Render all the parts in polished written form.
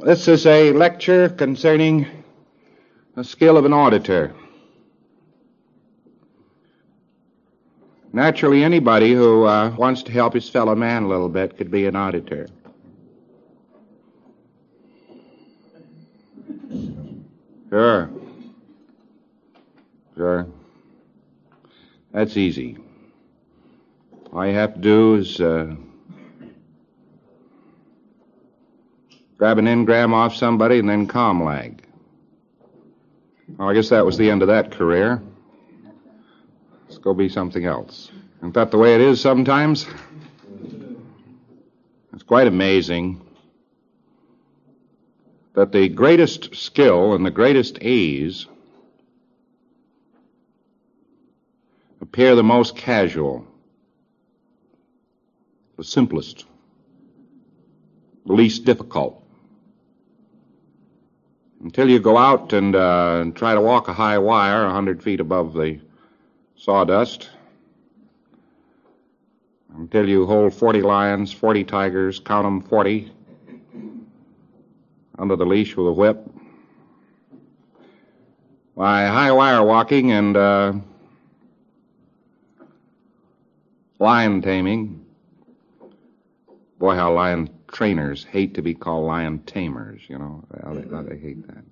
This is a lecture concerning the skill of an auditor. Naturally, anybody who wants to help his fellow man a little bit could be an auditor. Sure. That's easy. All you have to do is grab an engram off somebody and then comm lag. Well, I guess that was the end of that career. Let's go be something else. Isn't that the way it is sometimes? It's quite amazing that the greatest skill and the greatest ease appear the most casual, the simplest, the least difficult. Until you go out and try to walk a high wire 100 feet above the sawdust, until you hold 40 lions, 40 tigers, count them 40, under the leash with a whip. Why, high wire walking and lion taming, boy, how lion trainers hate to be called lion tamers, you know. How they hate that.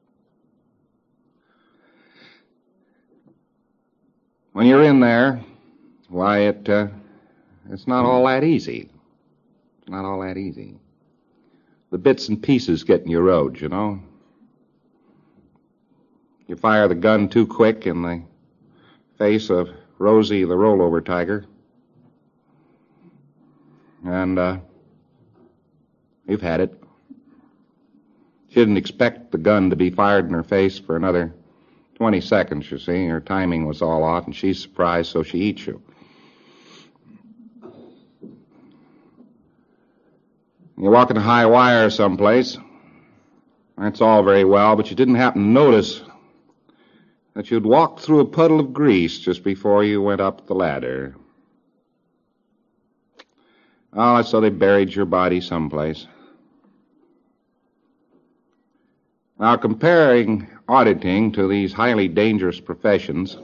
When you're in there, why, it's not all that easy. It's not all that easy. The bits and pieces get in your road, you know. You fire the gun too quick in the face of Rosie the rollover tiger, and you've had it. She didn't expect the gun to be fired in her face for another 20 seconds, you see. Her timing was all off, and she's surprised, so she eats you. You're walking a high wire someplace. That's all very well, but you didn't happen to notice that you'd walked through a puddle of grease just before you went up the ladder. Oh, so they buried your body someplace. Now, comparing auditing to these highly dangerous professions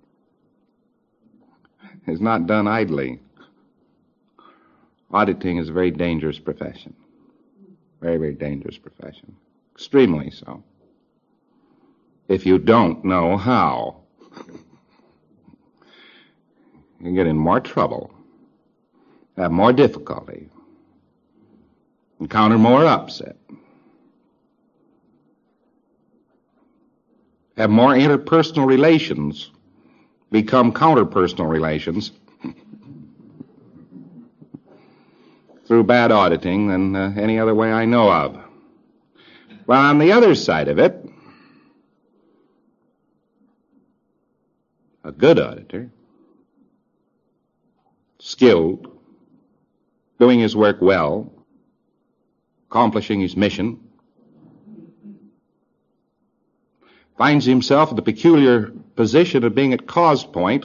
is not done idly. Auditing is a very dangerous profession. Very, very dangerous profession. Extremely so. If you don't know how, you get in more trouble, have more difficulty, encounter more upset, have more interpersonal relations become counterpersonal relations through bad auditing than any other way I know of. Well, on the other side of it, a good auditor, skilled, doing his work well, accomplishing his mission, finds himself in the peculiar position of being at cause point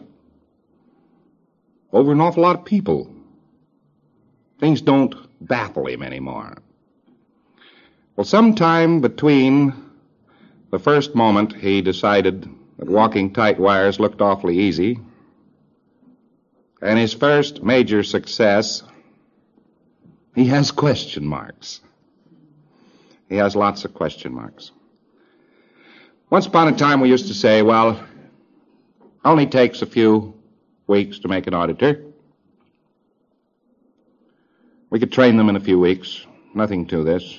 over an awful lot of people. Things don't baffle him anymore. Well, sometime between the first moment he decided that walking tight wires looked awfully easy and his first major success, he has question marks. He has lots of question marks. Once upon a time we used to say, well, only takes a few weeks to make an auditor. We could train them in a few weeks. Nothing to this.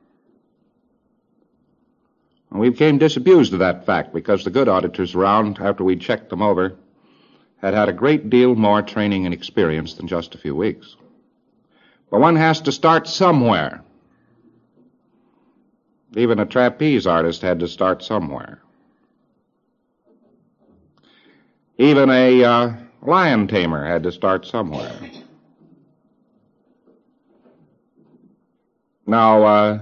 And we became disabused of that fact because the good auditors around, after we checked them over, had had a great deal more training and experience than just a few weeks. But one has to start somewhere. Even a trapeze artist had to start somewhere. Even a lion tamer had to start somewhere. Now, if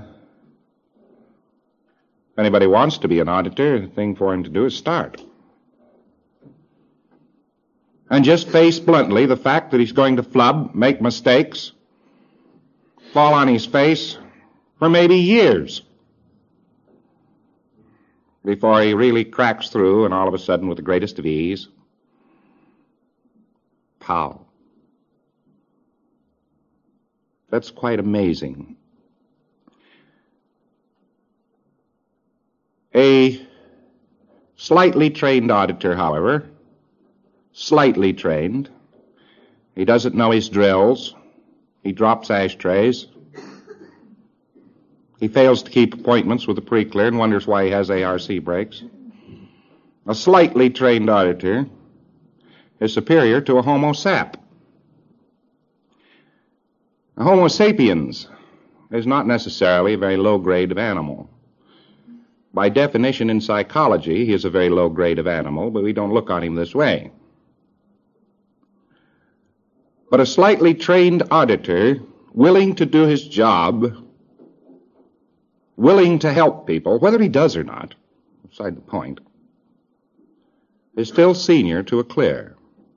anybody wants to be an auditor, the thing for him to do is start. And just face bluntly the fact that he's going to flub, make mistakes, fall on his face, for maybe years before he really cracks through, and all of a sudden, with the greatest of ease, pow. That's quite amazing. A slightly trained auditor, however, slightly trained, he doesn't know his drills, he drops ashtrays, he fails to keep appointments with the pre-clear and wonders why he has ARC breaks. A slightly trained auditor is superior to a Homo sap. A Homo sapiens is not necessarily a very low grade of animal. By definition in psychology, he is a very low grade of animal, but we don't look on him this way. But a slightly trained auditor, willing to do his job, willing to help people, whether he does or not, beside the point, is still senior to a clear.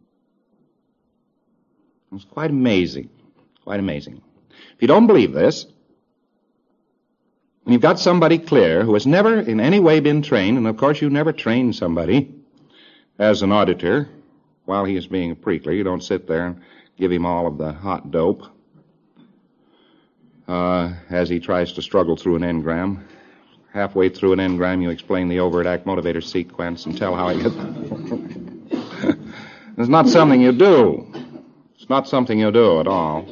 It's quite amazing. Quite amazing. If you don't believe this, and you've got somebody clear who has never in any way been trained, and of course you never train somebody as an auditor while he is being a pre-clear. You don't sit there and give him all of the hot dope as he tries to struggle through an engram. Halfway through an engram, you explain the overt act motivator sequence and tell how he gets... It's not something you do. It's not something you do at all.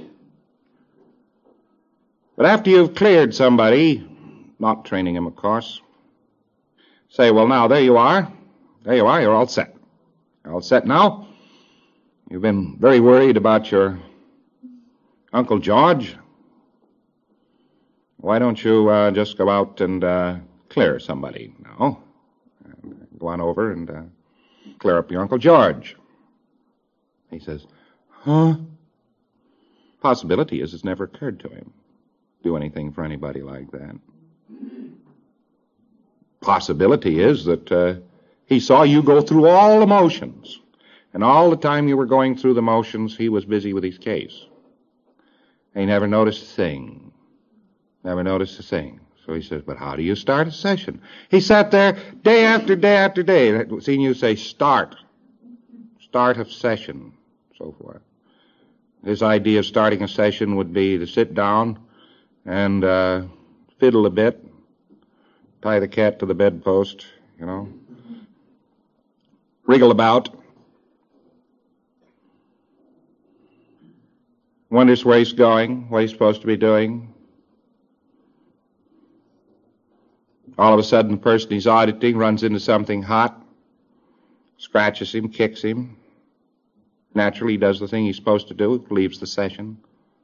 But after you've cleared somebody, not training him, of course, say, well, now, there you are. There you are. You're all set. You're all set now. You've been very worried about your Uncle George. Why don't you just go out and clear somebody now? Go on over and clear up your Uncle George. He says, huh? Possibility is it's never occurred to him. Do anything for anybody like that. Possibility is that he saw you go through all the motions, and all the time you were going through the motions, he was busy with his case. He never noticed a thing. Never noticed a thing. So he says, but how do you start a session? He sat there day after day after day, seeing you say start of session, so forth. His idea of starting a session would be to sit down and fiddle a bit, tie the cat to the bedpost, wriggle about, wonders where he's going, what he's supposed to be doing. All of a sudden, the person he's auditing runs into something hot, scratches him, kicks him. Naturally, he does the thing he's supposed to do, leaves the session.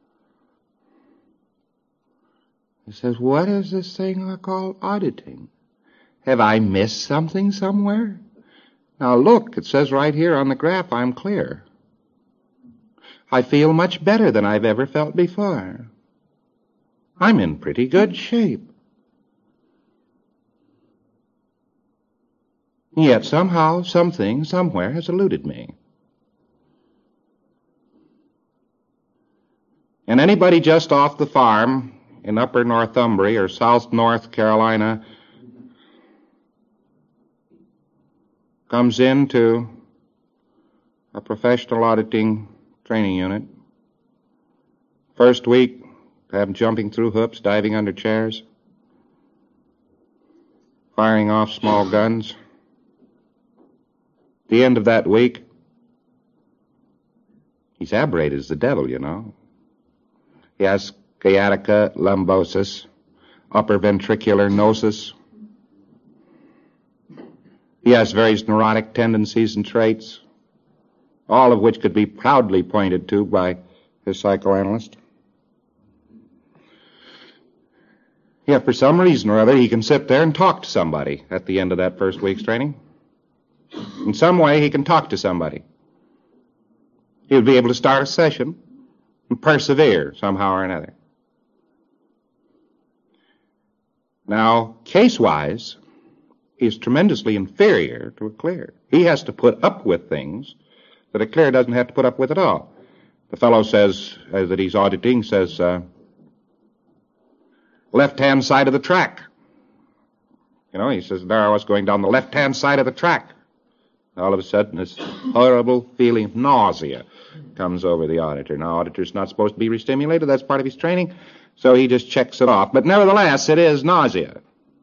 He says, what is this thing I call auditing? Have I missed something somewhere? Now look, it says right here on the graph, I'm clear. I feel much better than I've ever felt before. I'm in pretty good shape. Yet somehow, something, somewhere has eluded me. And anybody just off the farm in Upper Northumbria or South North Carolina comes into a professional auditing training unit. First week, have them jumping through hoops, diving under chairs, firing off small guns. At the end of that week, he's aberrated as the devil, He has sciatica lumbosus, upper ventricular nosis. He has various neurotic tendencies and traits, all of which could be proudly pointed to by his psychoanalyst. Yet for some reason or other, he can sit there and talk to somebody at the end of that first week's training. In some way, he can talk to somebody. He'll be able to start a session and persevere somehow or another. Now, case-wise, he's tremendously inferior to a clear. He has to put up with things that a clear doesn't have to put up with at all. The fellow says, that he's auditing, says, well, left-hand side of the track. You know, he says, there I was going down the left-hand side of the track. All of a sudden, this horrible feeling of nausea comes over the auditor. Now, auditor's not supposed to be restimulated. That's part of his training. So he just checks it off. But nevertheless, it is nausea.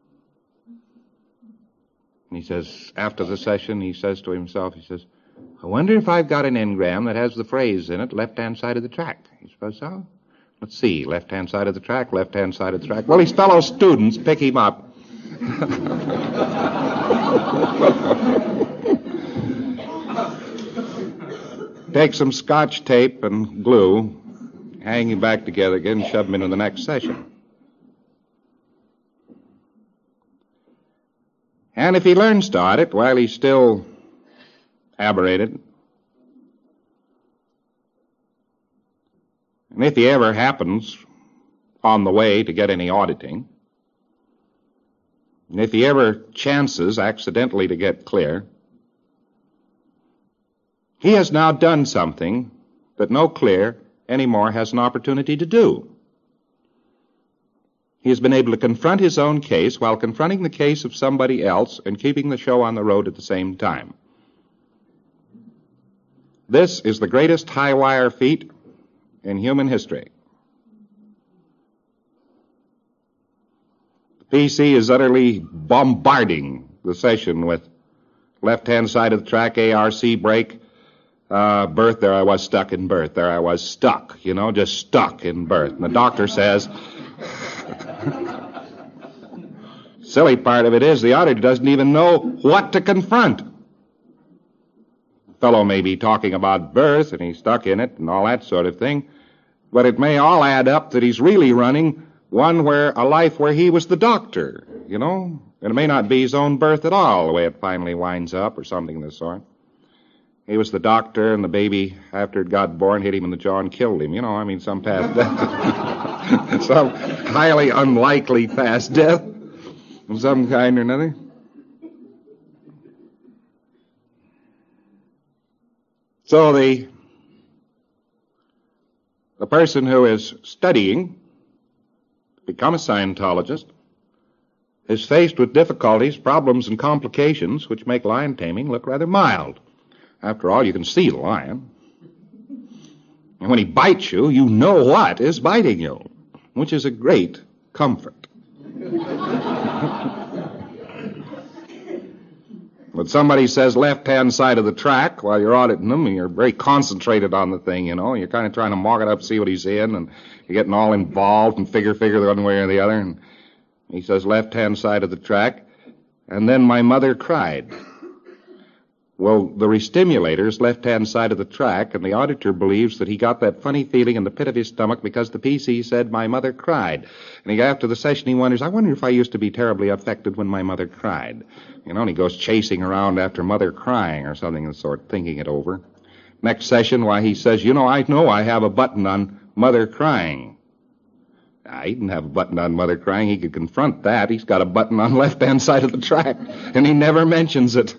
And he says, after the session, he says to himself, he says, I wonder if I've got an engram that has the phrase in it, left-hand side of the track. He suppose so? Let's see, left-hand side of the track, left-hand side of the track. Well, his fellow students pick him up. Take some Scotch tape and glue, hang him back together again, shove him into the next session. And if he learns to audit while he's still aberrated, and if he ever happens on the way to get any auditing, and if he ever chances accidentally to get clear, he has now done something that no clear anymore has an opportunity to do. He has been able to confront his own case while confronting the case of somebody else and keeping the show on the road at the same time. This is the greatest high-wire feat in human history. The PC is utterly bombarding the session with left-hand side of the track, ARC brake, birth, there I was stuck in birth. There I was stuck, just stuck in birth. And the doctor says, silly part of it is the auditor doesn't even know what to confront. The fellow may be talking about birth and he's stuck in it and all that sort of thing, but it may all add up that he's really running a life where he was the doctor, and it may not be his own birth at all, the way it finally winds up or something of the sort. He was the doctor, and the baby, after it got born, hit him in the jaw and killed him. Some fast death. Some highly unlikely fast death of some kind or another. So the person who is studying to become a Scientologist is faced with difficulties, problems, and complications which make lion taming look rather mild. After all, you can see the lion. And when he bites you, you know what is biting you, which is a great comfort. But somebody says left-hand side of the track while you're auditing them, and you're very concentrated on the thing, You're kind of trying to mark it up, see what he's in, and you're getting all involved and figure the one way or the other. And he says left-hand side of the track, and then my mother cried. Well, the restimulator is left-hand side of the track, and the auditor believes that he got that funny feeling in the pit of his stomach because the PC said, my mother cried. And after the session, he wonders, I wonder if I used to be terribly affected when my mother cried. And he goes chasing around after mother crying or something of the sort, thinking it over. Next session, why, he says, I know I have a button on mother crying. He didn't have a button on mother crying. He could confront that. He's got a button on left-hand side of the track, and he never mentions it.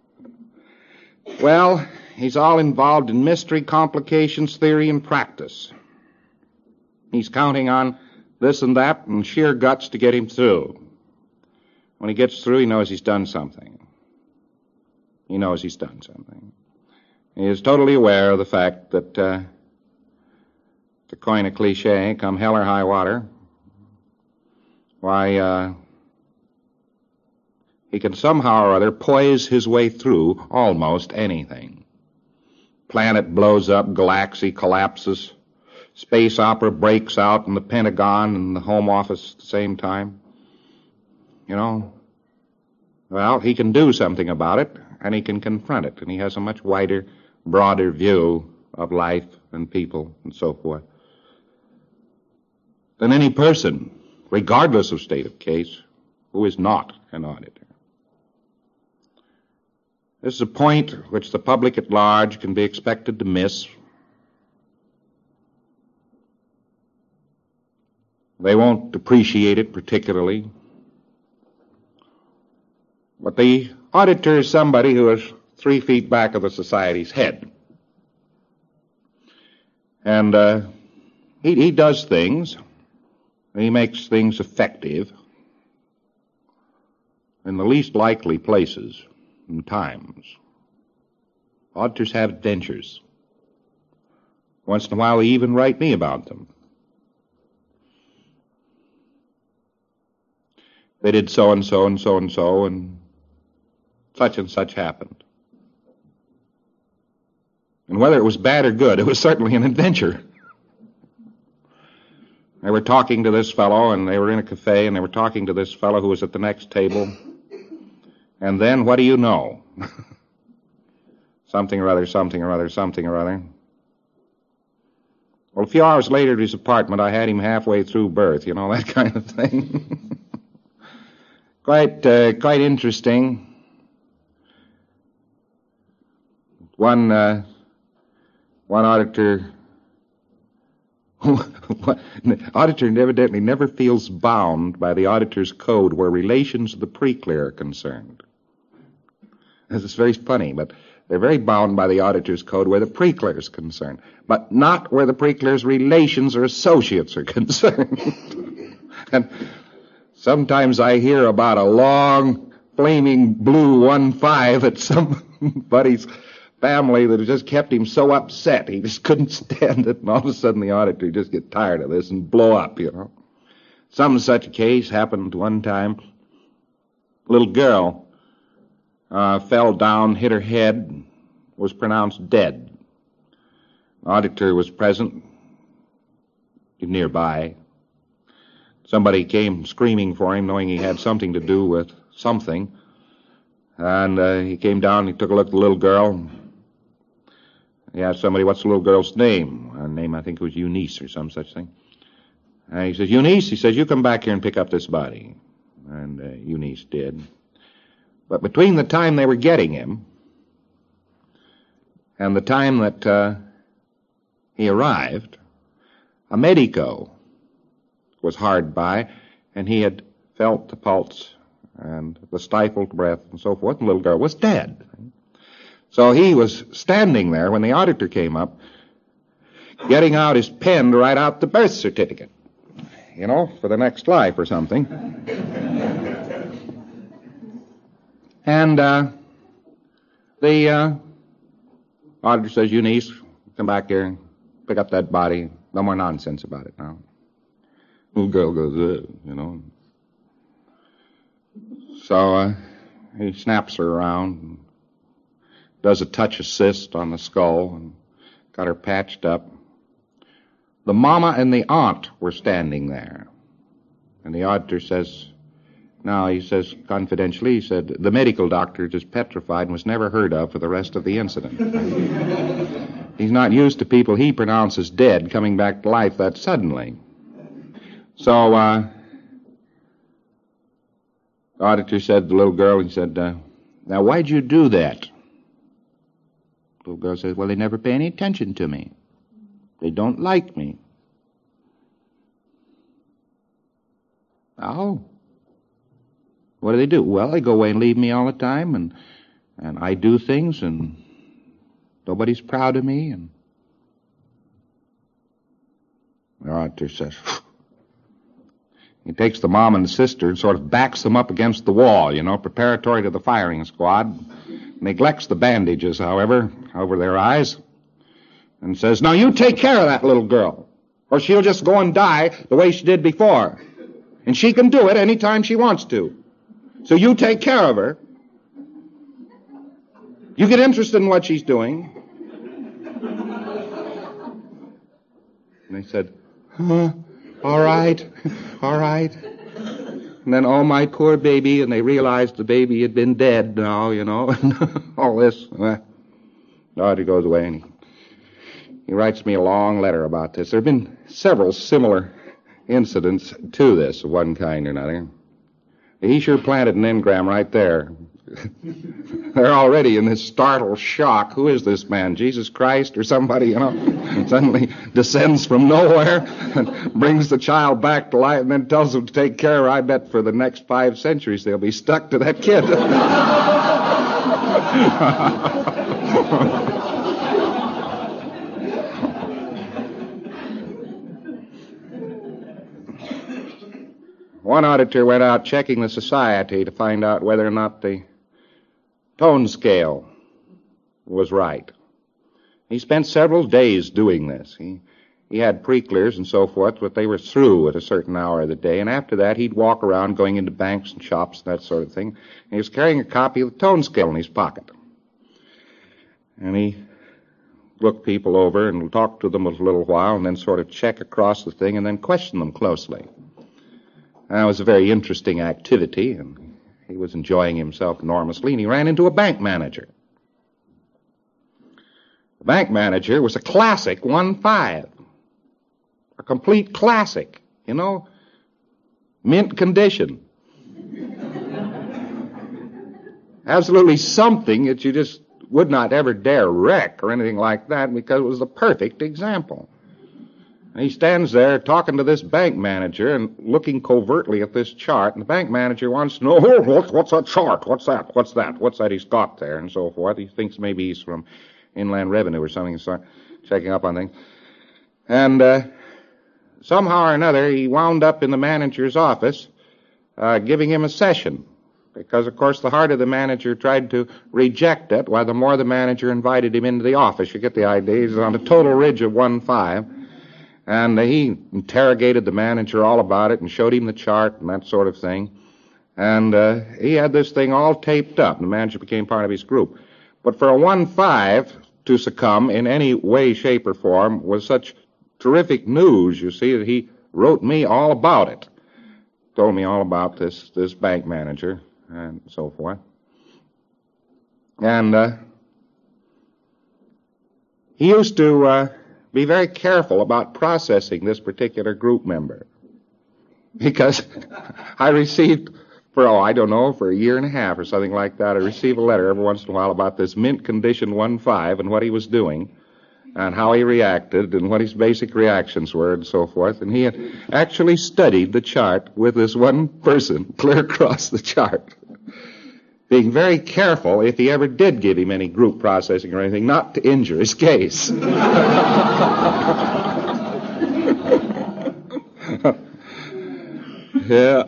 Well, he's all involved in mystery, complications, theory, and practice. He's counting on this and that and sheer guts to get him through. When he gets through, he knows he's done something. He knows he's done something. He is totally aware of the fact that, to coin a cliche, come hell or high water, why, he can somehow or other poise his way through almost anything. Planet blows up, galaxy collapses, space opera breaks out in the Pentagon and the Home Office at the same time. Well, he can do something about it, and he can confront it, and he has a much wider, broader view of life and people and so forth than any person, regardless of state of case, who is not an auditor. This is a point which the public at large can be expected to miss. They won't appreciate it particularly. But the auditor is somebody who is 3 feet back of the society's head. And he does things He makes things effective in the least likely places and times. Auditors have adventures. Once in a while, they even write me about them. They did so and so and so and so, and such happened. And whether it was bad or good, it was certainly an adventure. They were talking to this fellow, and they were in a cafe, and they were talking to this fellow who was at the next table. And then, what do you know? Something or other, something or other, something or other. Well, a few hours later at his apartment, I had him halfway through birth, you know, that kind of thing. Quite interesting. One auditor, the auditor evidently never feels bound by the auditor's code where relations of the preclear are concerned. This is very funny, but they're very bound by the auditor's code where the preclear is concerned, but not where the preclear's relations or associates are concerned. And sometimes I hear about a long, flaming blue 1.5 at somebody's family that just kept him so upset he just couldn't stand it, and all of a sudden the auditor just get tired of this and blow up, you know. Some such a case happened one time. A little girl fell down, hit her head, was pronounced dead. The auditor was present, nearby. Somebody came screaming for him, knowing he had something to do with something. And he came down, he took a look at the little girl. He asked somebody, what's the little girl's name? Her name, I think, was Eunice or some such thing. And he says, Eunice, he says, you come back here and pick up this body. And Eunice did. But between the time they were getting him and the time that he arrived, a medico was hard by, and he had felt the pulse and the stifled breath and so forth, and the little girl was dead. So he was standing there when the auditor came up, getting out his pen to write out the birth certificate, you know, for the next life or something. And the auditor says, Eunice, come back here and pick up that body. No more nonsense about it now. Little girl goes, you know. So he snaps her around and does a touch assist on the skull and got her patched up. The mama and the aunt were standing there. And the auditor says, now, he says confidentially, he said, the medical doctor is petrified and was never heard of for the rest of the incident. He's not used to people he pronounces dead coming back to life that suddenly. So, the auditor said to the little girl, he said, now, why'd you do that? The little girl says, well, they never pay any attention to me. They don't like me. Oh. What do? Well, they go away and leave me all the time, and I do things, and nobody's proud of me, and the auditor says, he takes the mom and the sister and sort of backs them up against the wall, you know, preparatory to the firing squad. Neglects the bandages, however, over their eyes, and says, now you take care of that little girl, or she'll just go and die the way she did before. And she can do it any time she wants to. So you take care of her. You get interested in what she's doing. And they said, all right. And then, oh, my poor baby, and they realized the baby had been dead now, you know, and all this. The auditor goes away, and he writes me a long letter about this. There have been several similar incidents to this of one kind or another. He sure planted an engram right there. They're already in this startled shock. Who is this man? Jesus Christ or somebody, you know? And suddenly descends from nowhere and brings the child back to life and then tells them to take care of her. I bet for the next 5 centuries they'll be stuck to that kid. one auditor went out checking the society to find out whether or not the tone scale was right. He spent several days doing this. He had pre-clears and so forth, but they were through at a certain hour of the day, and after that he'd walk around going into banks and shops and that sort of thing. And he was carrying a copy of the tone scale in his pocket. And he looked people over and talked to them a little while and then sort of check across the thing and then question them closely. That was a very interesting activity, and he was enjoying himself enormously, and he ran into a bank manager. The bank manager was a classic 1-5. A complete classic, mint condition. Absolutely something that you just would not ever dare wreck or anything like that because it was the perfect example. And he stands there talking to this bank manager and looking covertly at this chart, and the bank manager wants to know, what's that chart? What's that he's got there, and so forth. He thinks maybe he's from Inland Revenue or something, and start checking up on things. And somehow or another, he wound up in the manager's office giving him a session. Because, of course, the harder the manager tried to reject it, why, the more the manager invited him into the office. You get the idea. He's on a total ridge of 1-5. And he interrogated the manager all about it and showed him the chart and that sort of thing. And he had this thing all taped up. The manager became part of his group. But for a 1-5 to succumb in any way, shape, or form was such terrific news, you see, that he wrote me all about it. Told me all about this bank manager and so forth. And he used to be very careful about processing this particular group member. Because I received, for a year and a half or something like that, I received a letter every once in a while about this mint condition 1-5 and what he was doing and how he reacted and what his basic reactions were and so forth. And he had actually studied the chart with this one person clear across the chart, being very careful, if he ever did give him any group processing or anything, not to injure his case. Yeah.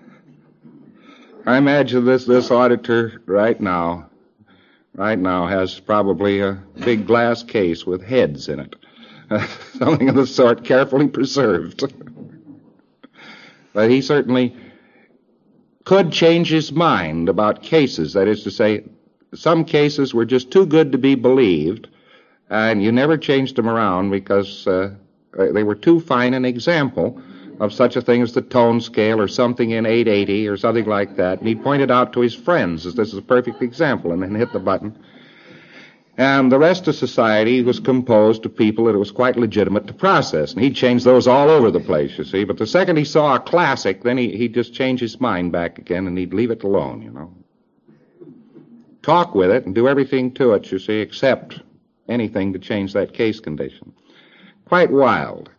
I imagine this auditor right now has probably a big glass case with heads in it. Something of the sort, carefully preserved. But he certainly could change his mind about cases. That is to say, some cases were just too good to be believed, and you never changed them around because they were too fine an example of such a thing as the tone scale or something in 880 or something like that. And he pointed out to his friends that this is a perfect example and then hit the button. And the rest of society was composed of people that it was quite legitimate to process. And he'd change those all over the place, you see. But the second he saw a classic, then he'd just change his mind back again and he'd leave it alone, Talk with it and do everything to it, you see, except anything to change that case condition. Quite wild.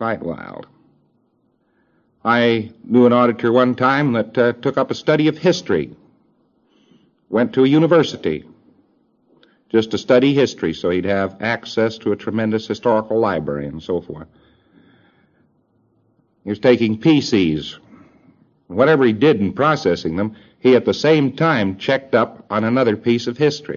I knew an auditor one time that took up a study of history. Went to a university just to study history so he'd have access to a tremendous historical library and so forth. He was taking PCs. Whatever he did in processing them, he at the same time checked up on another piece of history.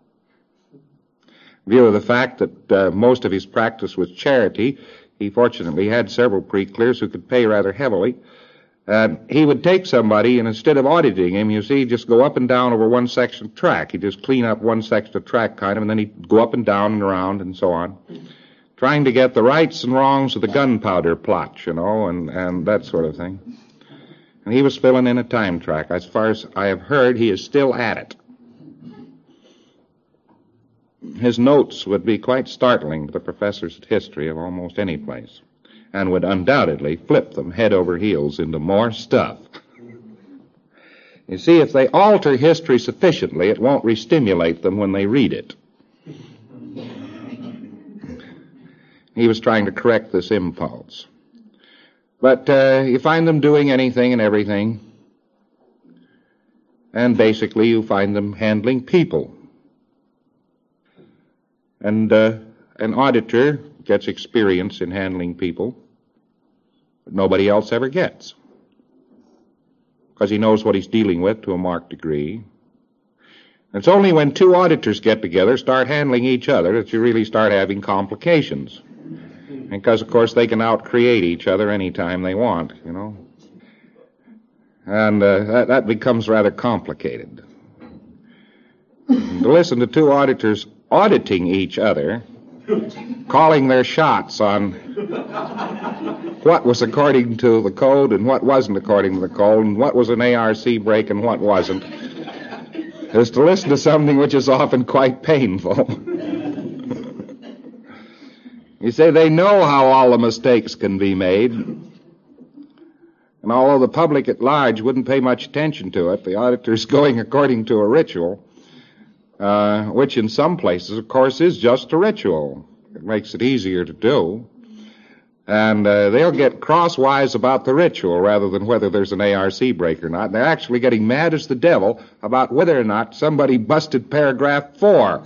In view of the fact that most of his practice was charity, he fortunately had several pre-clears who could pay rather heavily. He would take somebody, and instead of auditing him, you see, he'd just go up and down over one section of track. He'd just clean up one section of track, kind of, and then he'd go up and down and around and so on, trying to get the rights and wrongs of the gunpowder plot, and that sort of thing. And he was filling in a time track. As far as I have heard, he is still at it. His notes would be quite startling to the professors of history of almost any place, and would undoubtedly flip them head over heels into more stuff. You see, if they alter history sufficiently, it won't re-stimulate them when they read it. He was trying to correct this impulse. But you find them doing anything and everything, and basically you find them handling people. And an auditor gets experience in handling people, but nobody else ever gets. because he knows what he's dealing with to a marked degree. It's only when two auditors get together, start handling each other, that you really start having complications. Because, of course, they can out-create each other anytime they want, you know. And that becomes rather complicated. To listen to two auditors auditing each other, calling their shots on what was according to the code and what wasn't according to the code, and what was an ARC break and what wasn't, is to listen to something which is often quite painful. You see, they know how all the mistakes can be made, and although the public at large wouldn't pay much attention to it, the auditor's going according to a ritual, which in some places, of course, is just a ritual. It makes it easier to do. And they'll get crosswise about the ritual rather than whether there's an ARC break or not. And they're actually getting mad as the devil about whether or not somebody busted paragraph 4.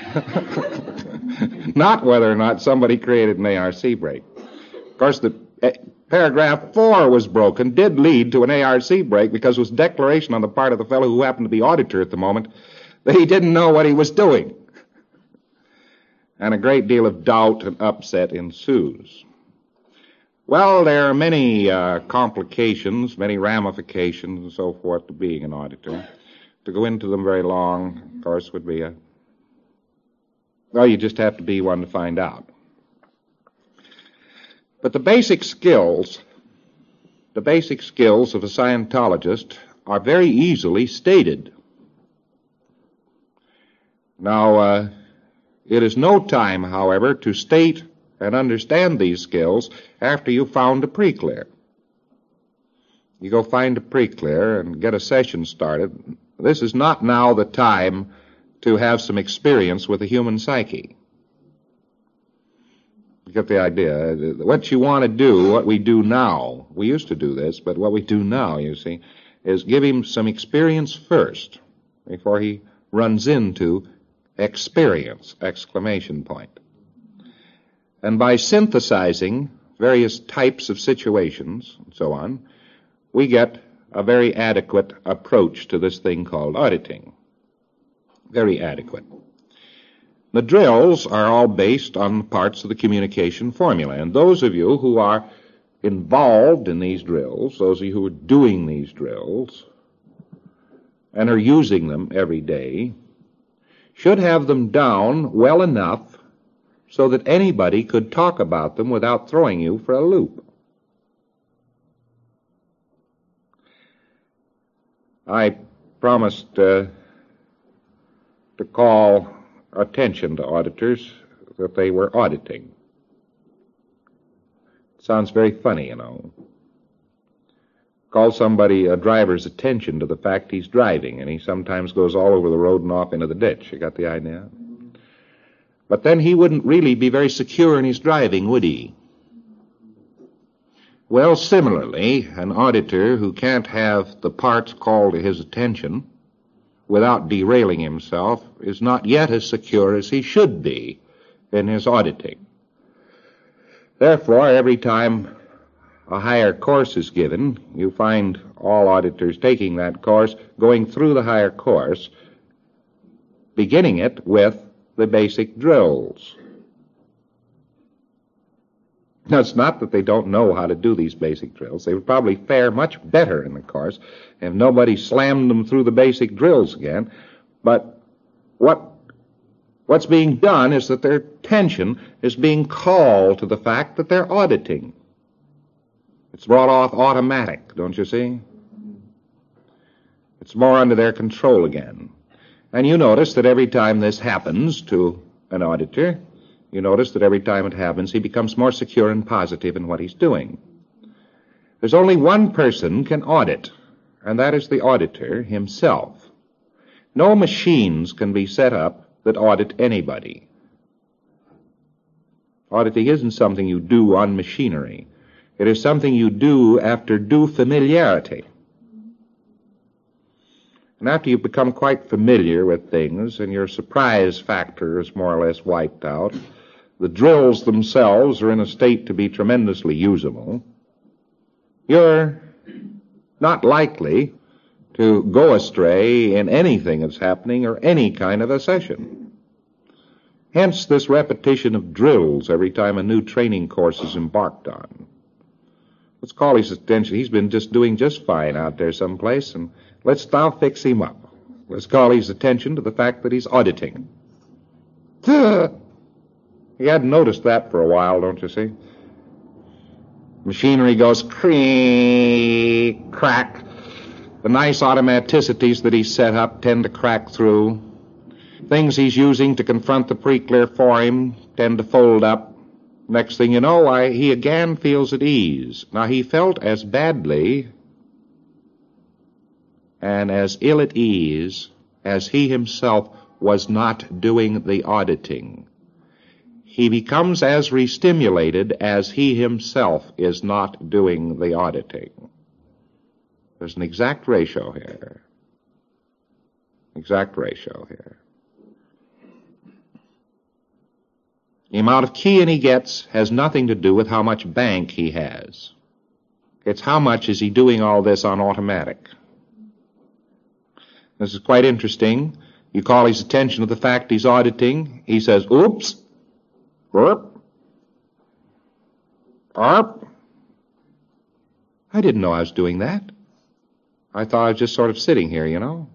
Not whether or not somebody created an ARC break. Of course, the paragraph 4 was broken, did lead to an ARC break because it was a declaration on the part of the fellow who happened to be auditor at the moment that he didn't know what he was doing. And a great deal of doubt and upset ensues. Well, there are many complications, many ramifications and so forth to being an auditor. To go into them very long, of course, would be well, you just have to be one to find out. But the basic skills of a Scientologist are very easily stated. Now, it is no time, however, to state and understand these skills after you've found a pre-clear. You go find a pre-clear and get a session started. This is not now the time to have some experience with the human psyche. You get the idea. What you want to do, what we do now, we used to do this, but what we do now, you see, is give him some experience first before he runs into experience, exclamation point. And by synthesizing various types of situations and so on, we get a very adequate approach to this thing called auditing. Very adequate. The drills are all based on parts of the communication formula, and those of you who are involved in these drills, those of you who are doing these drills and are using them every day, should have them down well enough so that anybody could talk about them without throwing you for a loop. I promised to call attention to auditors that they were auditing. It sounds very funny, you know. Call somebody, a driver's attention to the fact he's driving, and he sometimes goes all over the road and off into the ditch. You got the idea? But then he wouldn't really be very secure in his driving, would he? Well, similarly, an auditor who can't have the parts called to his attention without derailing himself is not yet as secure as he should be in his auditing. Therefore, every time a higher course is given, you find all auditors taking that course, going through the higher course, beginning it with the basic drills. Now, it's not that they don't know how to do these basic drills. They would probably fare much better in the course if nobody slammed them through the basic drills again. But what's being done is that their attention is being called to the fact that they're auditing. It's brought off automatic, don't you see? It's more under their control again. And you notice that every time this happens to an auditor, you notice that every time it happens, he becomes more secure and positive in what he's doing. There's only one person can audit, and that is the auditor himself. No machines can be set up that audit anybody. Auditing isn't something you do on machinery. It is something you do after due familiarity. And after you've become quite familiar with things and your surprise factor is more or less wiped out, the drills themselves are in a state to be tremendously usable, you're not likely to go astray in anything that's happening or any kind of a session. Hence this repetition of drills every time a new training course is embarked on. Let's call his attention. He's been doing just fine out there someplace, and let's now fix him up. Let's call his attention to the fact that he's auditing. He hadn't noticed that for a while, don't you see? Machinery goes creak, crack. The nice automaticities that he's set up tend to crack through. Things he's using to confront the pre-clear for him tend to fold up. Next thing you know, he again feels at ease. Now, he felt as badly and as ill at ease as he himself was not doing the auditing. He becomes as restimulated as he himself is not doing the auditing. There's an exact ratio here. Exact ratio here. The amount of keying he gets has nothing to do with how much bank he has. It's how much is he doing all this on automatic. This is quite interesting. You call his attention to the fact he's auditing. He says, oops, burp, arp. I didn't know I was doing that. I thought I was just sort of sitting here, you know.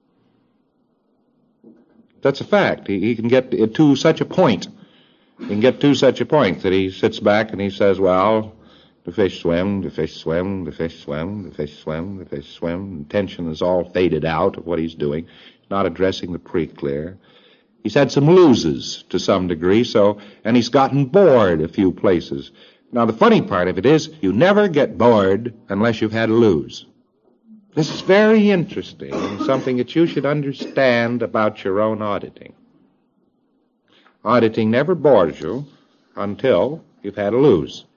That's a fact. He can get to such a point. He can get to such a point that he sits back and he says, well, the fish swim, the fish swim, the fish swim, the fish swim, the fish swim. The tension is all faded out of what he's doing. He's not addressing the pre-clear. He's had some loses to some degree, and he's gotten bored a few places. Now, the funny part of it is you never get bored unless you've had a lose. This is very interesting and something that you should understand about your own auditing. Auditing never bores you until you've had a lose.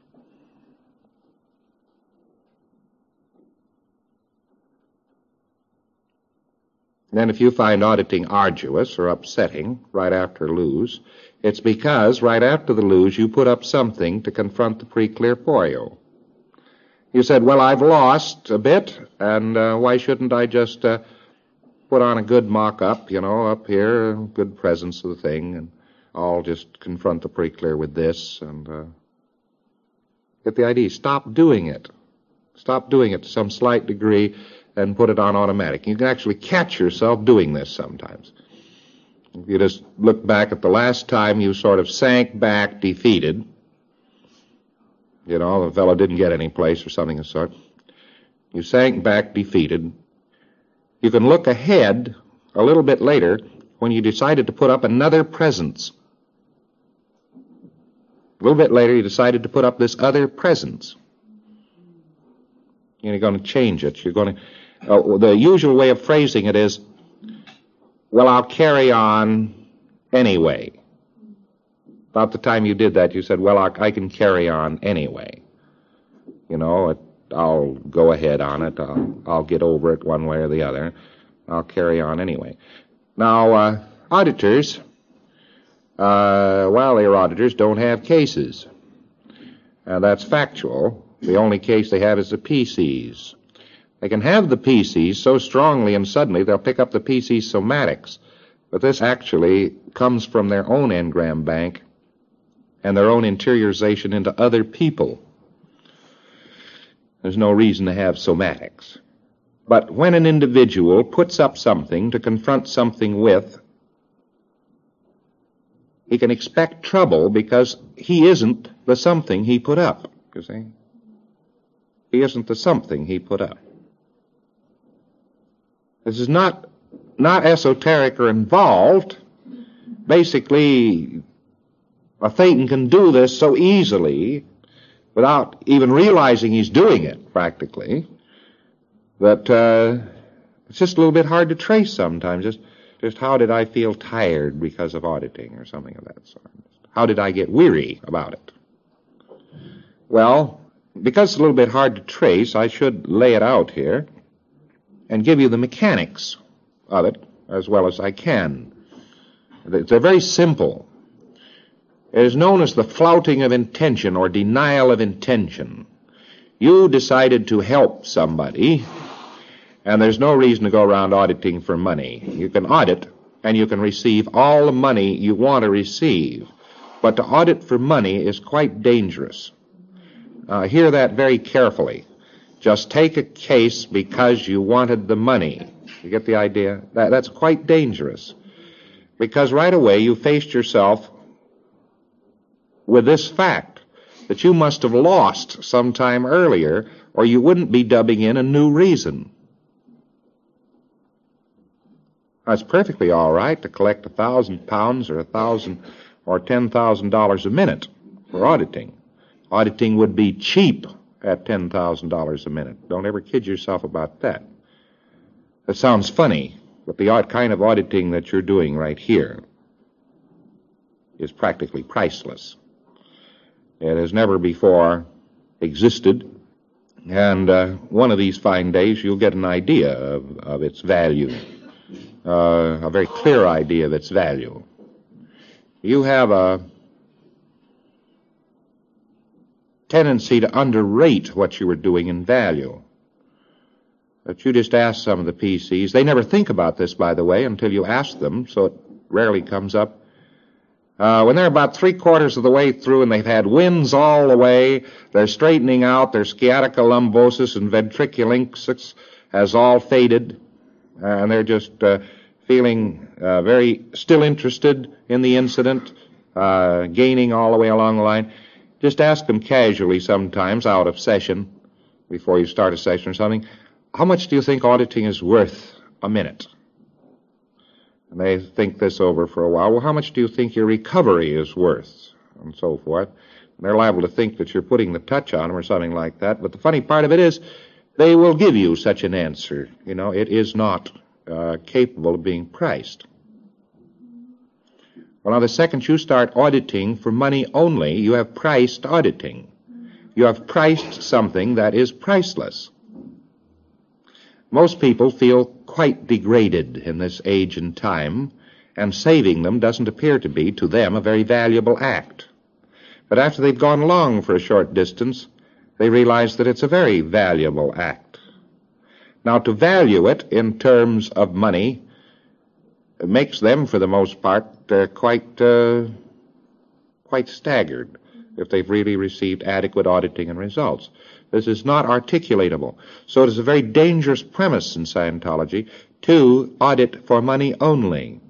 Then if you find auditing arduous or upsetting right after a lose, it's because right after the lose you put up something to confront the pre-clear for you. You said, well, I've lost a bit, and why shouldn't I just put on a good mock-up, up here, good presence of the thing, and I'll just confront the pre-clear with this, and get the idea. Stop doing it. Stop doing it to some slight degree and put it on automatic. You can actually catch yourself doing this sometimes. If you just look back at the last time you sort of sank back defeated, the fellow didn't get any place or something of the sort. You sank back defeated. You can look ahead a little bit later when you decided to put up another presence. A little bit later you decided to put up this other presence. You're going to change it. You're going to... the usual way of phrasing it is, well, I'll carry on anyway. About the time you did that, you said, well, I can carry on anyway. I'll go ahead on it. I'll get over it one way or the other. I'll carry on anyway. Now, auditors, their auditors don't have cases. That's factual. The only case they have is the PCs. They can have the PCs so strongly and suddenly they'll pick up the PC somatics. But this actually comes from their own engram bank and their own interiorization into other people. There's no reason to have somatics. But when an individual puts up something to confront something with, he can expect trouble because he isn't the something he put up, you see. He isn't the something he put up. This is not esoteric or involved. Basically, a Thetan can do this so easily without even realizing he's doing it, practically, that it's just a little bit hard to trace sometimes. Just how did I feel tired because of auditing or something of that sort? How did I get weary about it? Well, because it's a little bit hard to trace, I should lay it out here and give you the mechanics of it as well as I can. They're very simple. It is known as the flouting of intention or denial of intention. You decided to help somebody, And there's no reason to go around auditing for money. You can audit, and you can receive all the money you want to receive. But to audit for money is quite dangerous. Hear that very carefully. Just take a case because you wanted the money. You get the idea? That's quite dangerous. Because right away you faced yourself with this fact that you must have lost some time earlier, or you wouldn't be dubbing in a new reason. Now, it's perfectly all right to collect £1,000 or $1,000 or $10,000 a minute for auditing. Auditing would be cheap at $10,000 a minute. Don't ever kid yourself about that. That sounds funny, but the kind of auditing that you're doing right here is practically priceless. It has never before existed, and one of these fine days you'll get an idea of its value, a very clear idea of its value. You have a tendency to underrate what you were doing in value. But you just ask some of the PCs. They never think about this, by the way, until you ask them, so it rarely comes up. When they're about three-quarters of the way through and they've had winds all the way, they're straightening out, their sciatica lumbosus and ventriculitis has all faded, and they're just feeling very still interested in the incident, gaining all the way along the line. Just ask them casually sometimes out of session, before you start a session or something, how much do you think auditing is worth a minute? And they think this over for a while. Well, how much do you think your recovery is worth? And so forth. And they're liable to think that you're putting the touch on them or something like that. But the funny part of it is they will give you such an answer. You know, it is not capable of being priced. Well, now the second you start auditing for money only, you have priced auditing. You have priced something that is priceless. Most people feel quite degraded in this age and time, and saving them doesn't appear to be, to them, a very valuable act. But after they've gone along for a short distance, they realize that it's a very valuable act. Now, to value it in terms of money makes them, for the most part, quite staggered if they've really received adequate auditing and results. This is not articulatable. So it is a very dangerous premise in Scientology to audit for money only.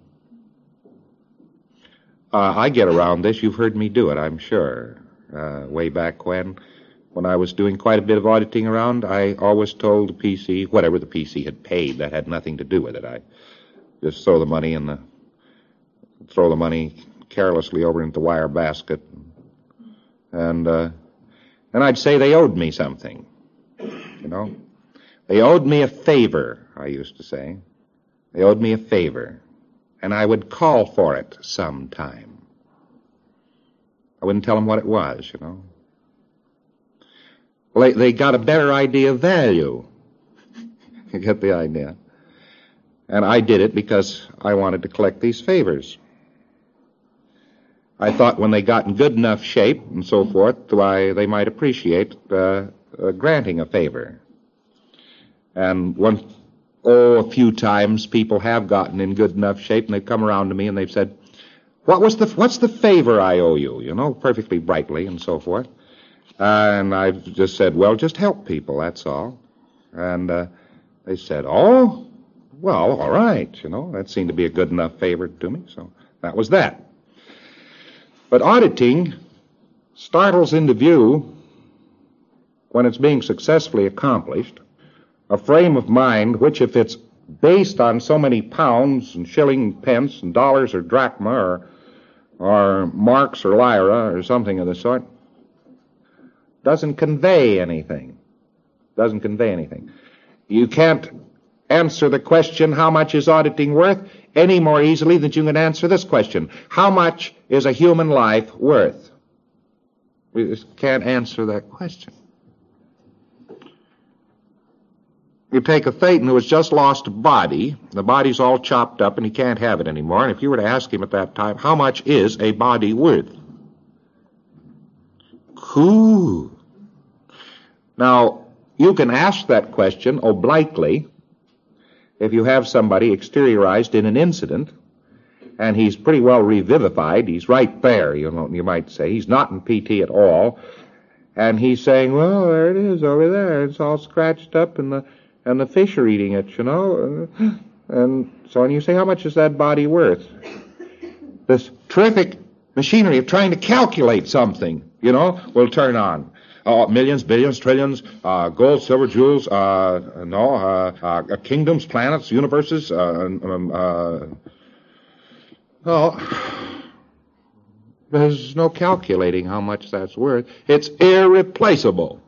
I get around this. You've heard me do it, I'm sure. Way back when I was doing quite a bit of auditing around, I always told the PC, whatever the PC had paid, that had nothing to do with it. I just throw the money carelessly over into the wire basket, and I'd say they owed me something, you know. They owed me a favor, I used to say. They owed me a favor, and I would call for it sometime. I wouldn't tell them what it was, you know. Well, they got a better idea of value. You get the idea. And I did it because I wanted to collect these favors. I thought when they got in good enough shape and so forth, why they might appreciate granting a favor. And a few times people have gotten in good enough shape, and they've come around to me and they've said, what's the favor I owe you? You know, perfectly brightly and so forth. And I've just said, well, just help people, that's all. And they said, oh, well, all right, you know, that seemed to be a good enough favor to me, so that was that. But auditing startles into view, when it's being successfully accomplished, a frame of mind which, if it's based on so many pounds and shilling, pence, and dollars or drachma or marks or lira or something of the sort, doesn't convey anything. Doesn't convey anything. You can't answer the question, how much is auditing worth, any more easily than you can answer this question. How much is a human life worth? We just can't answer that question. You take a Thetan who has just lost a body, the body's all chopped up and he can't have it anymore, and if you were to ask him at that time, how much is a body worth? Cool. Now, you can ask that question obliquely if you have somebody exteriorized in an incident, and he's pretty well revivified, he's right there, you might say. He's not in PT at all. And he's saying, well, there it is over there. It's all scratched up and the fish are eating it, And so on. You say, how much is that body worth? This terrific machinery of trying to calculate something, will turn on. Millions, billions, trillions, gold, silver, jewels, kingdoms, planets, universes, there's no calculating how much that's worth. It's irreplaceable.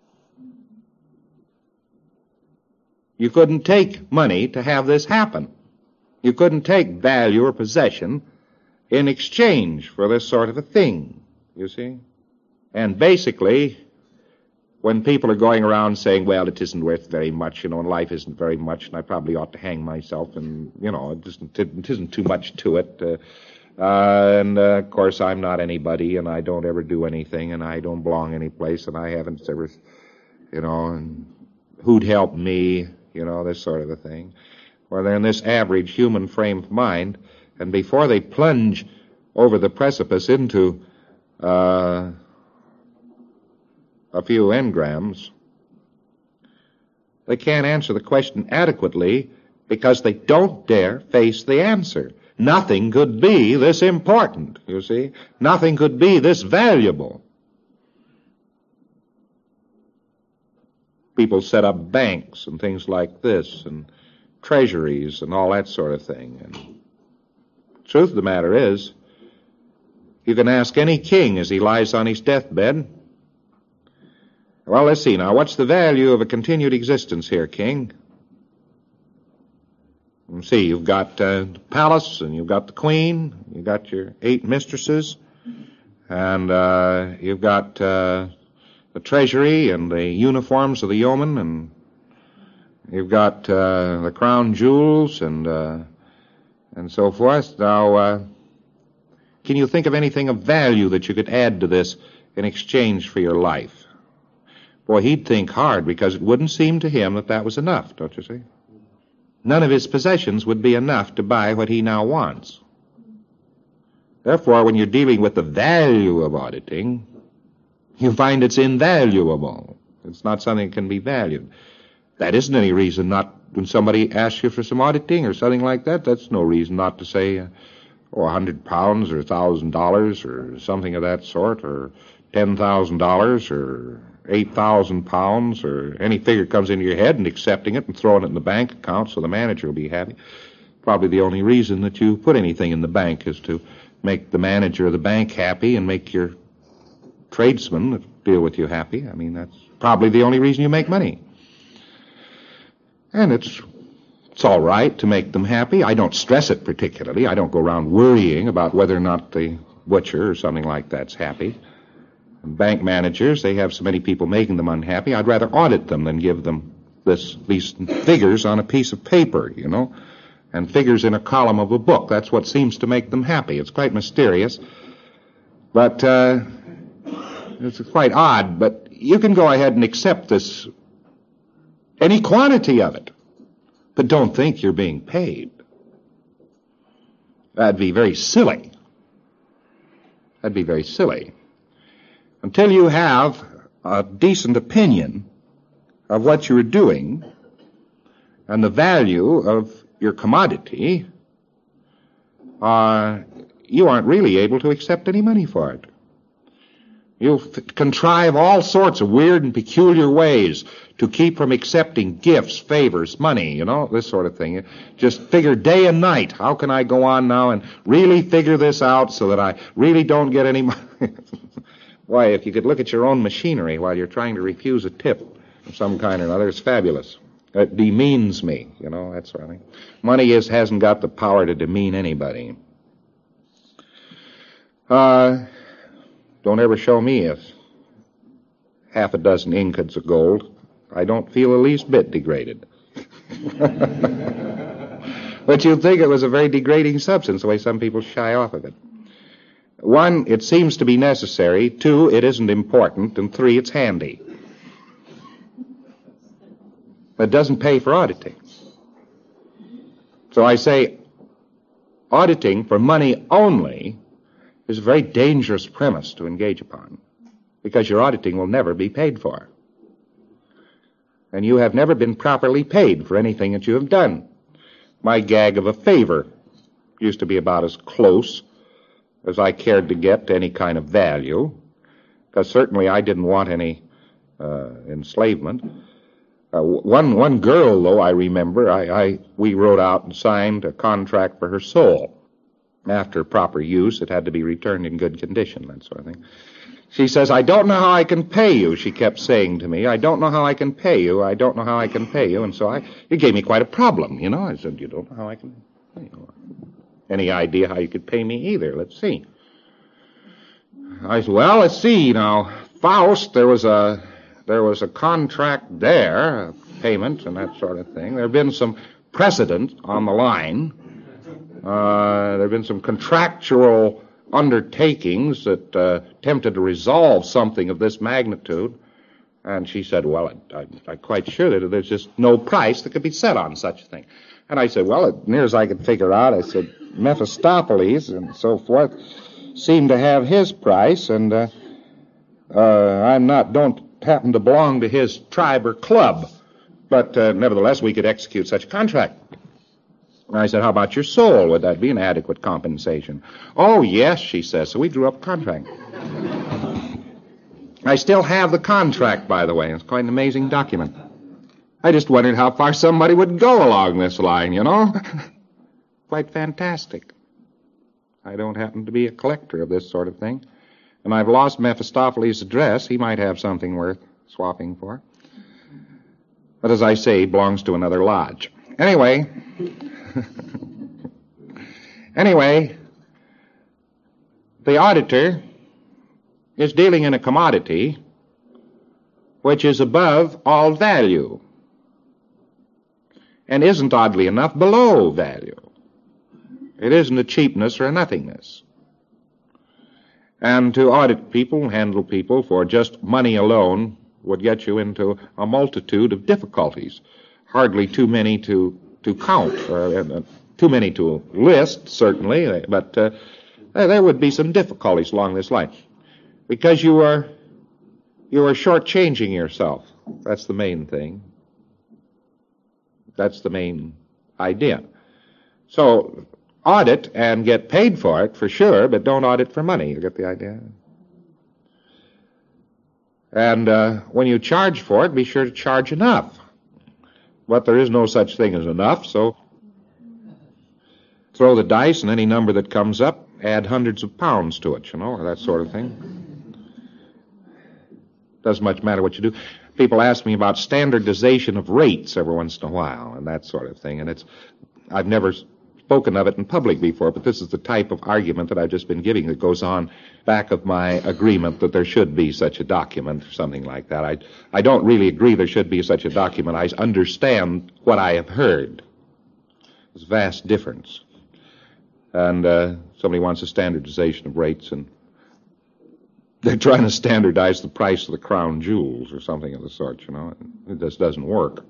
You couldn't take money to have this happen. You couldn't take value or possession in exchange for this sort of a thing, you see. And basically, when people are going around saying, well, it isn't worth very much, and life isn't very much, and I probably ought to hang myself, and, it isn't too much to it. And, of course, I'm not anybody, and I don't ever do anything, and I don't belong anyplace, and I haven't ever, and who'd help me, this sort of a thing. Well, they're in this average human frame of mind, and before they plunge over the precipice into a few engrams, they can't answer the question adequately because they don't dare face the answer. Nothing could be this important, you see. Nothing could be this valuable. People set up banks and things like this, and treasuries and all that sort of thing. And the truth of the matter is, you can ask any king as he lies on his deathbed, well, let's see now, what's the value of a continued existence here, king? You see, you've got the palace, and you've got the queen, you've got your 8 mistresses, and you've got the treasury and the uniforms of the yeomen, and you've got the crown jewels and so forth. Now, can you think of anything of value that you could add to this in exchange for your life? Boy, he'd think hard, because it wouldn't seem to him that was enough, don't you see? None of his possessions would be enough to buy what he now wants. Therefore, when you're dealing with the value of auditing, you find it's invaluable. It's not something that can be valued. That isn't any reason not, when somebody asks you for some auditing or something like that, that's no reason not to say, £100 or $1,000 or something of that sort, or $10,000 or £8,000 or any figure comes into your head, and accepting it and throwing it in the bank account so the manager will be happy. Probably the only reason that you put anything in the bank is to make the manager of the bank happy and make your tradesmen that deal with you happy. I mean, that's probably the only reason you make money. And it's all right to make them happy. I don't stress it particularly. I don't go around worrying about whether or not the butcher or something like that's happy. Bank managers, they have so many people making them unhappy. I'd rather audit them than give them these figures on a piece of paper, and figures in a column of a book. That's what seems to make them happy. It's quite mysterious, but it's quite odd. But you can go ahead and accept this, any quantity of it, but don't think you're being paid. That'd be very silly. That'd be very silly. Until you have a decent opinion of what you're doing and the value of your commodity, you aren't really able to accept any money for it. You'll contrive all sorts of weird and peculiar ways to keep from accepting gifts, favors, money, this sort of thing. You just figure day and night, how can I go on now and really figure this out so that I really don't get any money? Why, if you could look at your own machinery while you're trying to refuse a tip of some kind or another, it's fabulous. It demeans me, that sort of thing. Money hasn't got the power to demean anybody. Don't ever show me half a dozen ingots of gold. I don't feel the least bit degraded. But you'd think it was a very degrading substance, the way some people shy off of it. 1, it seems to be necessary. 2, it isn't important. And 3, it's handy. But it doesn't pay for auditing. So I say auditing for money only is a very dangerous premise to engage upon, because your auditing will never be paid for. And you have never been properly paid for anything that you have done. My gag of a favor used to be about as close as I cared to get to any kind of value, because certainly I didn't want any enslavement. One girl, though, I remember, we wrote out and signed a contract for her soul. After proper use, it had to be returned in good condition, that sort of thing. She says, "I don't know how I can pay you," she kept saying to me. "I don't know how I can pay you. I don't know how I can pay you." And so it gave me quite a problem, you know. I said, "You don't know how I can pay you." Any idea how you could pay me either? Let's see. I said, "Well, let's see now. Faust, there was a contract there, a payment and that sort of thing. There have been some precedent on the line. There have been some contractual undertakings that attempted to resolve something of this magnitude." And she said, "Well, I'm quite sure that there's just no price that could be set on such a thing." And I said, "Well, as near as I could figure out," I said, "Mephistopheles and so forth seem to have his price, and don't happen to belong to his tribe or club, but nevertheless we could execute such a contract." And I said, "How about your soul? Would that be an adequate compensation?" "Oh, yes," she says. So we drew up a contract. I still have the contract, by the way. It's quite an amazing document. I just wondered how far somebody would go along this line, you know. Quite fantastic. I don't happen to be a collector of this sort of thing. And I've lost Mephistopheles' address. He might have something worth swapping for. But as I say, he belongs to another lodge. Anyway, the auditor is dealing in a commodity which is above all value and isn't, oddly enough, below value. It isn't a cheapness or a nothingness. And to audit people, handle people for just money alone would get you into a multitude of difficulties, hardly too many to count, too many to list, certainly, but there would be some difficulties along this line, because you are shortchanging yourself. That's the main thing. That's the main idea. So audit and get paid for it, for sure, but don't audit for money. You get the idea? And when you charge for it, be sure to charge enough. But there is no such thing as enough, so throw the dice, and any number that comes up, add hundreds of pounds to it, you know, or that sort of thing. Doesn't much matter what you do. People ask me about standardization of rates every once in a while, and that sort of thing, and I've never spoken of it in public before, but this is the type of argument that I've just been giving that goes on back of my agreement that there should be such a document or something like that. I don't really agree there should be such a document. I understand what I have heard. There's a vast difference. And somebody wants a standardization of rates, and they're trying to standardize the price of the crown jewels or something of the sort, you know. It just doesn't work.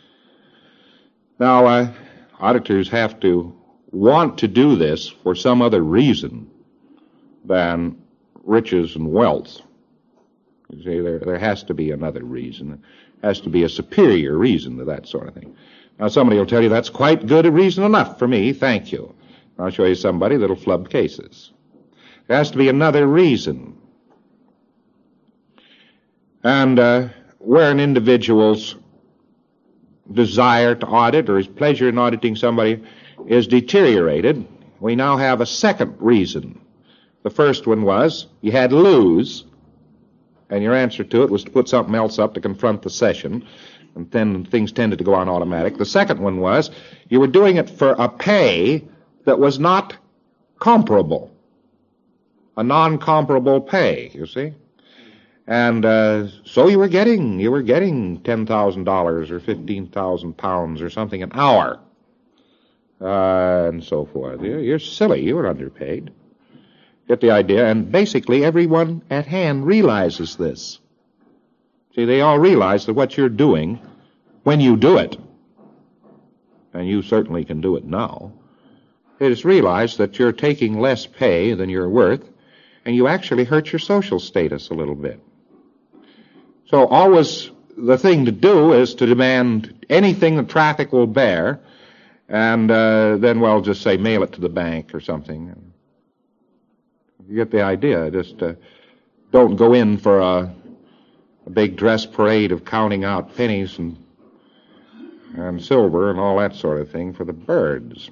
Now, auditors have to want to do this for some other reason than riches and wealth. You see, there has to be another reason. There has to be a superior reason to that sort of thing. Now, somebody will tell you, "That's quite good a reason enough for me, thank you." I'll show you somebody that'll flub cases. There has to be another reason. And where an individual's desire to audit or his pleasure in auditing somebody is deteriorated, we now have a second reason. The first one was you had to lose, and your answer to it was to put something else up to confront the session, and then things tended to go on automatic. The second one was you were doing it for a pay that was not comparable, a non-comparable pay, you see. And so you were getting $10,000 or 15,000 pounds or something an hour, and so forth. You're silly. You were underpaid. Get the idea? And basically everyone at hand realizes this. See, they all realize that what you're doing, when you do it, and you certainly can do it now, is realize that you're taking less pay than you're worth, and you actually hurt your social status a little bit. So always the thing to do is to demand anything the traffic will bear, and then, well, just say mail it to the bank or something. You get the idea. Just don't go in for a big dress parade of counting out pennies and silver and all that sort of thing for the birds.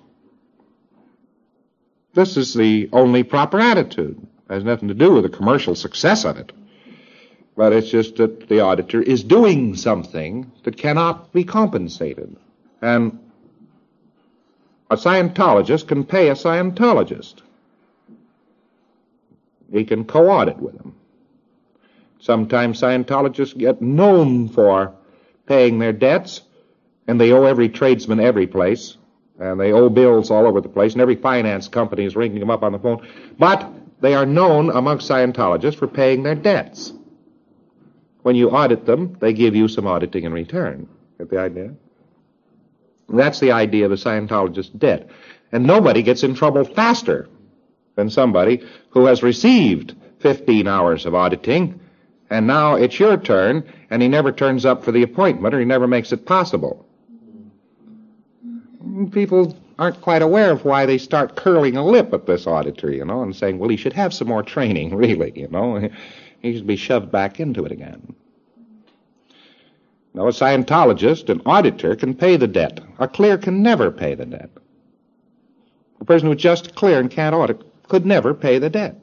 This is the only proper attitude. It has nothing to do with the commercial success of it. But it's just that the auditor is doing something that cannot be compensated. And a Scientologist can pay a Scientologist. He can co-audit with them. Sometimes Scientologists get known for paying their debts, and they owe every tradesman every place, and they owe bills all over the place, and every finance company is ringing them up on the phone. But they are known amongst Scientologists for paying their debts. When you audit them, they give you some auditing in return. Get the idea? And that's the idea of a Scientologist debt. And nobody gets in trouble faster than somebody who has received 15 hours of auditing, and now it's your turn, and he never turns up for the appointment, or he never makes it possible. People aren't quite aware of why they start curling a lip at this auditor, and saying, well, he should have some more training, really, He should be shoved back into it again. Now, a Scientologist, an auditor, can pay the debt. A clear can never pay the debt. A person who's just clear and can't audit could never pay the debt.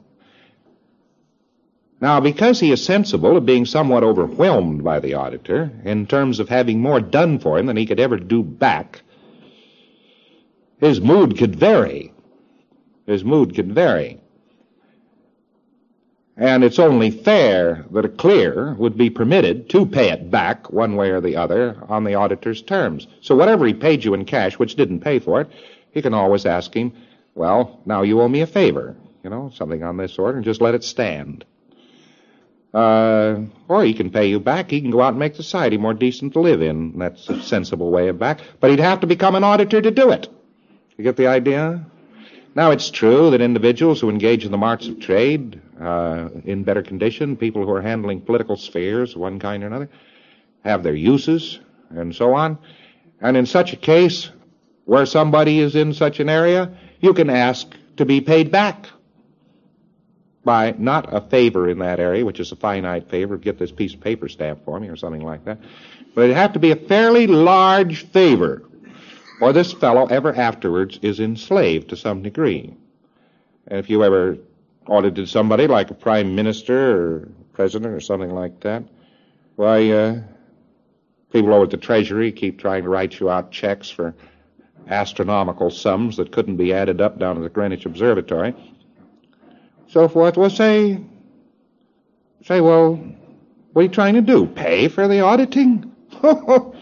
Now, because he is sensible of being somewhat overwhelmed by the auditor in terms of having more done for him than he could ever do back, his mood could vary. And it's only fair that a clear would be permitted to pay it back one way or the other on the auditor's terms. So whatever he paid you in cash, which didn't pay for it, you can always ask him, well, now you owe me a favor, something on this sort, and just let it stand. Or he can pay you back. He can go out and make society more decent to live in. That's a sensible way of back. But he'd have to become an auditor to do it. You get the idea? Now, it's true that individuals who engage in the marts of trade in better condition, people who are handling political spheres of one kind or another, have their uses and so on. And in such a case, where somebody is in such an area, you can ask to be paid back by not a favor in that area, which is a finite favor, get this piece of paper stamped for me or something like that, but it'd have to be a fairly large favor, or this fellow ever afterwards is enslaved to some degree. And if you ever audited somebody like a prime minister or president or something like that, why, people over at the Treasury keep trying to write you out checks for astronomical sums that couldn't be added up down at the Greenwich Observatory, so forth. Well, say, well, what are you trying to do? Pay for the auditing? Boy,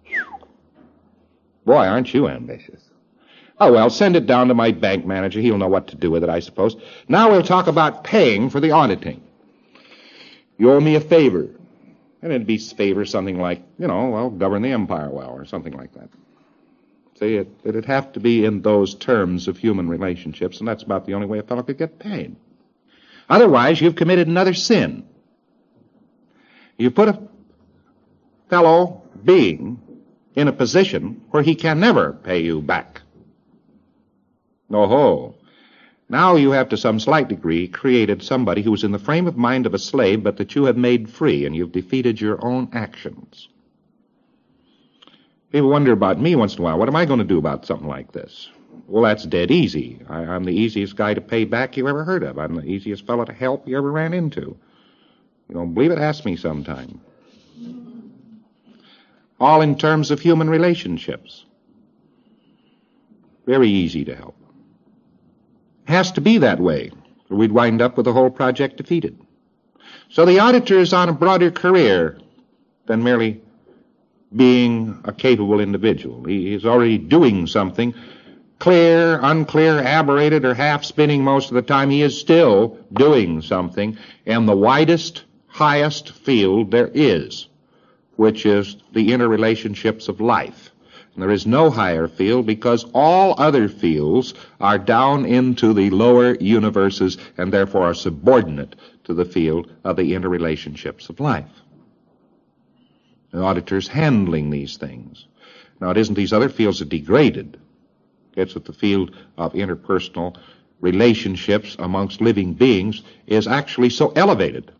aren't you ambitious. Oh, well, send it down to my bank manager. He'll know what to do with it, I suppose. Now we'll talk about paying for the auditing. You owe me a favor. And it'd be favor something like, govern the empire well, or something like that. See, it'd have to be in those terms of human relationships, and that's about the only way a fellow could get paid. Otherwise, you've committed another sin. You put a fellow being in a position where he can never pay you back. Oh-ho. Now you have to some slight degree created somebody who is in the frame of mind of a slave, but that you have made free, and you've defeated your own actions. People wonder about me once in a while. What am I going to do about something like this? Well, that's dead easy. I'm the easiest guy to pay back you ever heard of. I'm the easiest fellow to help you ever ran into. You don't believe it? Ask me sometime. All in terms of human relationships. Very easy to help. Has to be that way, or we'd wind up with the whole project defeated. So the auditor is on a broader career than merely being a capable individual. He is already doing something, clear, unclear, aberrated, or half-spinning most of the time. He is still doing something in the widest, highest field there is, which is the interrelationships of life. There is no higher field because all other fields are down into the lower universes and therefore are subordinate to the field of the interrelationships of life. The auditor's handling these things. Now, it isn't these other fields that degraded. It's that the field of interpersonal relationships amongst living beings is actually so elevated.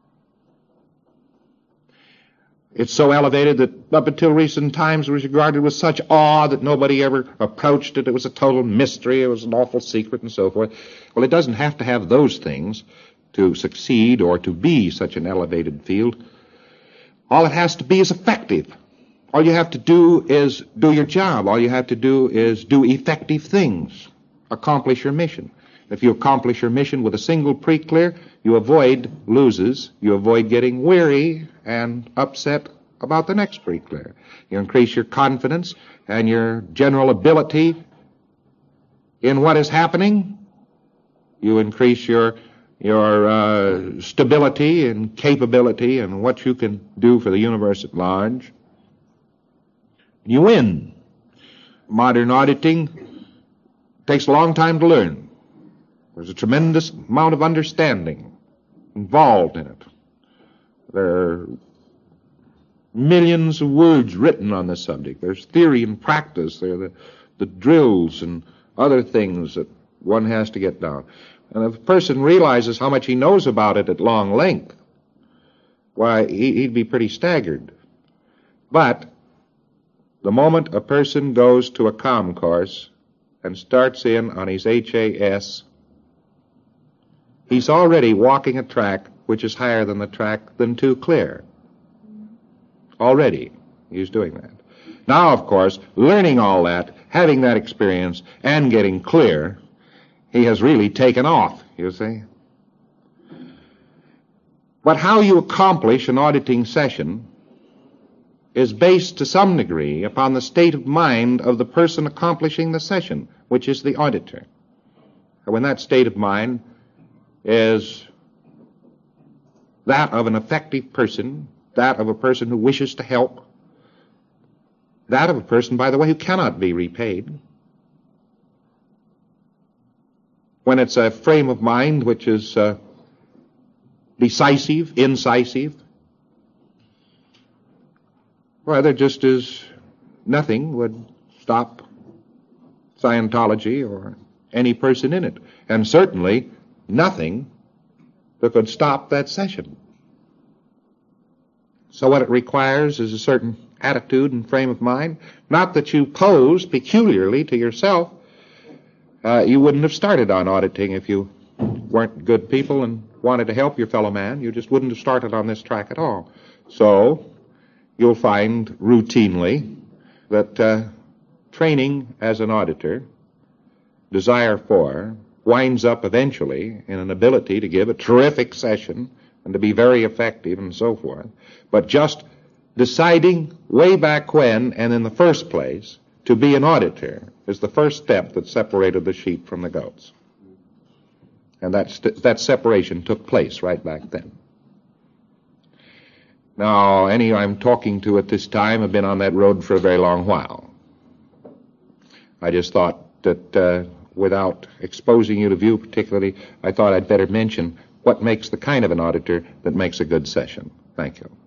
It's so elevated that up until recent times it was regarded with such awe that nobody ever approached it. It was a total mystery. It was an awful secret and so forth. Well, it doesn't have to have those things to succeed or to be such an elevated field. All it has to be is effective. All you have to do is do your job. All you have to do is do effective things. Accomplish your mission. If you accomplish your mission with a single pre-clear, you avoid loses. You avoid getting weary and upset about the next pre-clear. You increase your confidence and your general ability in what is happening. You increase your stability and capability and what you can do for the universe at large. You win. Modern auditing takes a long time to learn. There's a tremendous amount of understanding involved in it. There are millions of words written on this subject. There's theory and practice. There are the drills and other things that one has to get down. And if a person realizes how much he knows about it at long length, why, he'd be pretty staggered. But the moment a person goes to a comm course and starts in on his HAS, he's already walking a track which is higher than the track than too clear. Already, he's doing that. Now, of course, learning all that, having that experience, and getting clear, he has really taken off, you see. But how you accomplish an auditing session is based to some degree upon the state of mind of the person accomplishing the session, which is the auditor. And when that state of mind is that of an effective person, that of a person who wishes to help, that of a person, by the way, who cannot be repaid. When it's a frame of mind which is decisive, incisive, well, there just is nothing would stop Scientology or any person in it, and certainly nothing that could stop that session. So what it requires is a certain attitude and frame of mind, not that you pose peculiarly to yourself. You wouldn't have started on auditing if you weren't good people and wanted to help your fellow man. You just wouldn't have started on this track at all. So you'll find routinely that training as an auditor, desire for, winds up eventually in an ability to give a terrific session and to be very effective and so forth. But just deciding way back when and in the first place to be an auditor is the first step that separated the sheep from the goats. And that separation took place right back then. Now, any I'm talking to at this time have been on that road for a very long while. I just thought that without exposing you to view particularly, I thought I'd better mention what makes the kind of an auditor that makes a good session. Thank you.